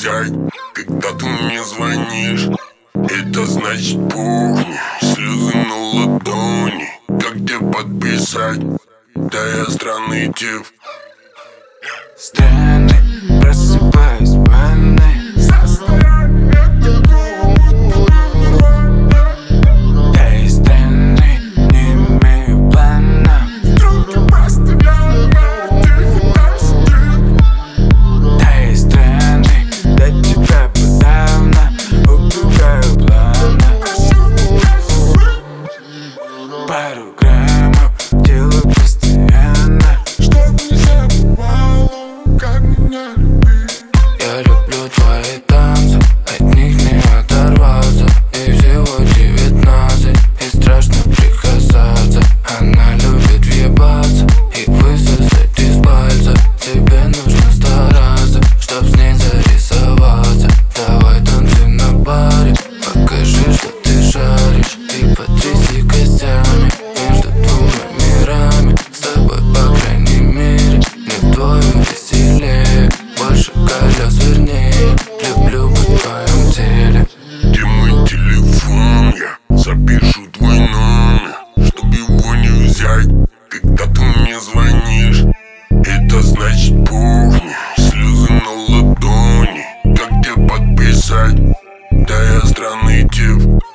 взять, когда ты мне звонишь? Это значит пухни, слезы на ладони. Как тебе подписать? Да я странный тип. Странный, просыпаюсь в ванной. Да и странный, не имею плана. Да и странный, до тебя подавно убегаю плавно. Пару граммов делаю постоянно, чтобы не забывала, как меня любить. я люблю твои танцы, от них не оторваться. И всего 19, и страшно прикасаться. Она любит въебаться и высосать из пальца. Тебе нужно стараться, чтоб с ней зарисоваться. Давай танцуй на баре, покажи, что ты шаришь. И потряси костями между двумя мирами. С тобой, по крайней мере, не вдвоем веселее. Больше колес, вернее, люблю быть в твоем теле. Где мой телефон? Я запишу твой номер, чтоб его не взять, когда ты мне звонишь. Это значит пухни, слезы на ладони. Как тебе подписать? Да я странный тип.